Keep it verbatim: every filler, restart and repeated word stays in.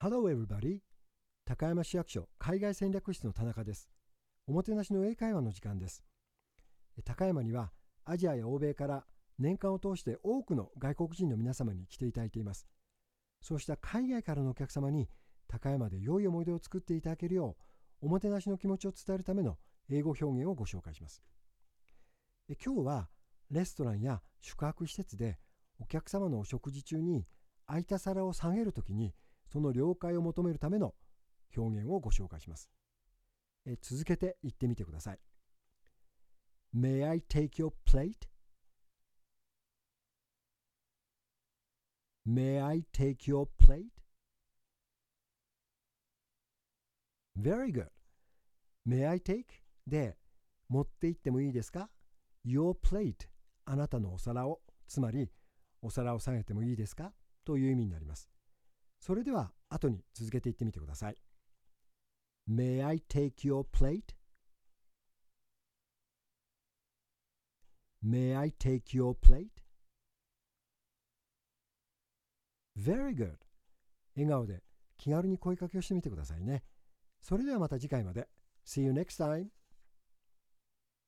Hello everybody! 高山市役所海外戦略室の田中です。おもてなしの英会話の時間です。高山にはアジアや欧米から年間を通して多くの外国人の皆様に来ていただいています。そうした海外からのお客様に高山で良い思い出を作っていただけるようおもてなしの気持ちを伝えるための英語表現をご紹介します。今日はレストランや宿泊施設でお客様のお食事中に空いた皿を下げるときにその了解を求めるための表現をご紹介します。え続けて言ってみてください。May I take your plate? May I take your plate? Very good. May I take? で、持って行ってもいいですか ?Your plate. あなたのお皿を、つまり、お皿を下げてもいいですかという意味になります。それでは、後に続けて言ってみてください。May I take your plate? May I take your plate? Very good. 笑顔で気軽に声かけをしてみてくださいね。それではまた次回まで。See you next time.